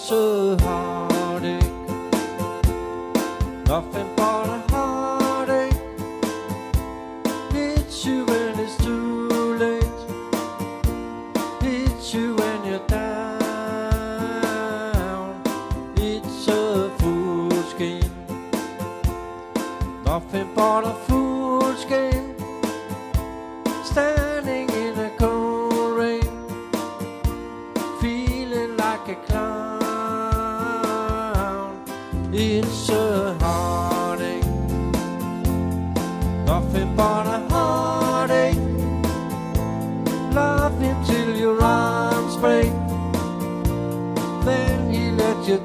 It's a heartache, nothing but a heartache. Hits you when it's too late, hits you when you're down. It's a fool's game, nothing but a fool's game. Standing in the cold rain, feeling like a clown. It's a heartache, nothing but a heartache. Love him till your arms break, then he let you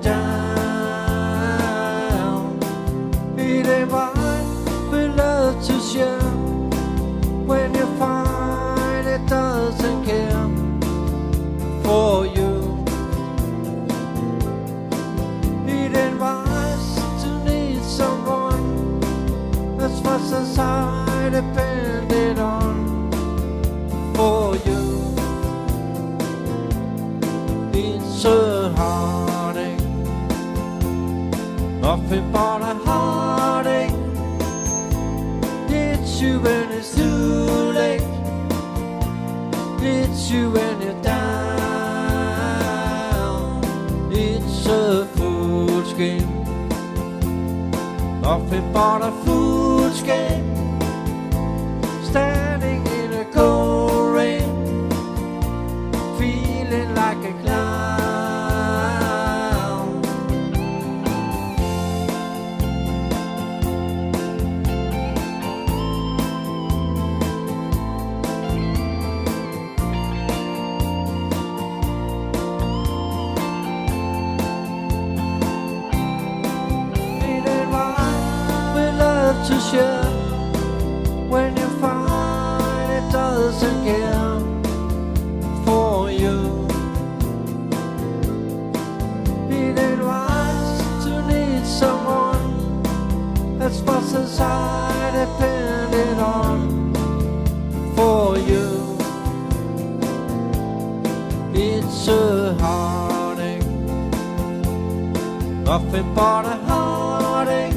down. It ain't right for love to share, when you find it doesn't care for you. It ain't wise to need someone that's what society depended on for you. It's a heartache, nothing but a heartache. It's you when it's too late, it's you when you're down. It's a fool's game, nothing but a fool's game. Standing in a cold rain, feeling like a clown. To share, when you find it doesn't care for you. It ain't wise to need someone that's what society depended on for you. It's a heartache, nothing but a heartache.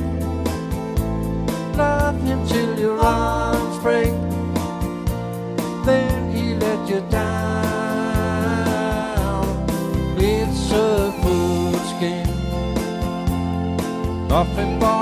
Love him till your arms break, then he let you down. It's a fool's game, nothing but